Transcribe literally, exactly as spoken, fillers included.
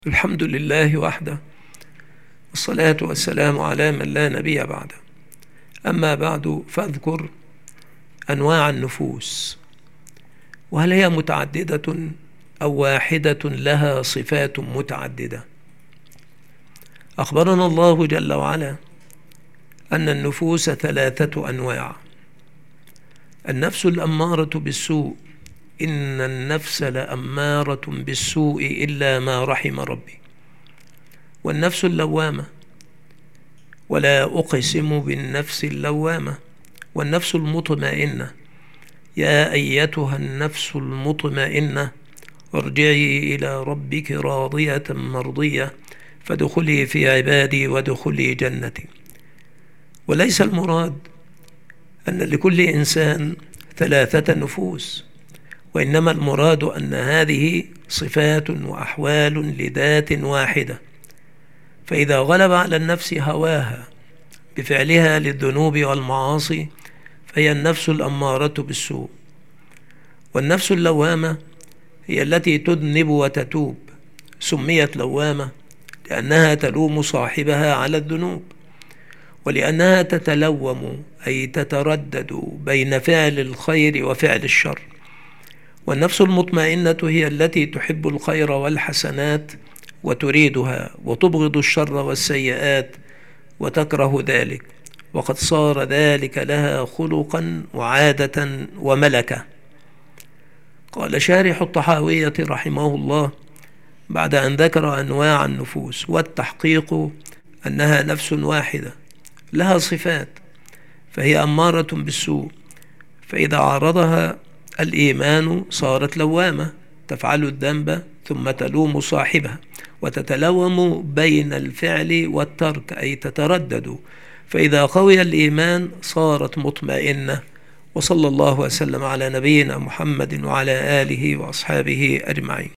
الحمد لله وحده، والصلاة والسلام على من لا نبي بعده. أما بعد، فاذكر أنواع النفوس، وهل هي متعددة أو واحدة لها صفات متعددة؟ أخبرنا الله جل وعلا أن النفوس ثلاثة أنواع: النفس الأمارة بالسوء، إن النفس لأمارة بالسوء إلا ما رحم ربي، والنفس اللوامة، ولا أقسم بالنفس اللوامة، والنفس المطمئنة، يا أيتها النفس المطمئنة ارجعي إلى ربك راضية مرضية فادخلي في عبادي وادخلي جنتي. وليس المراد أن لكل إنسان ثلاثة نفوس، وإنما المراد أن هذه صفات وأحوال لذات واحدة، فإذا غلب على النفس هواها بفعلها للذنوب والمعاصي فهي النفس الأمارة بالسوء. والنفس اللوامة هي التي تذنب وتتوب، سميت لوامة لأنها تلوم صاحبها على الذنوب، ولأنها تتلوم أي تتردد بين فعل الخير وفعل الشر. والنفس المطمئنة هي التي تحب الخير والحسنات وتريدها، وتبغض الشر والسيئات وتكره ذلك، وقد صار ذلك لها خلقا وعادة وملكة. قال شارح الطحاوية رحمه الله بعد أن ذكر أنواع النفوس: والتحقيق أنها نفس واحدة لها صفات، فهي أمارة بالسوء، فإذا عارضها الإيمان صارت لوامة تفعل الذنب ثم تلوم صاحبها، وتتلوم بين الفعل والترك أي تتردد، فإذا قوي الإيمان صارت مطمئنة. وصلى الله وسلم على نبينا محمد وعلى آله وأصحابه أجمعين.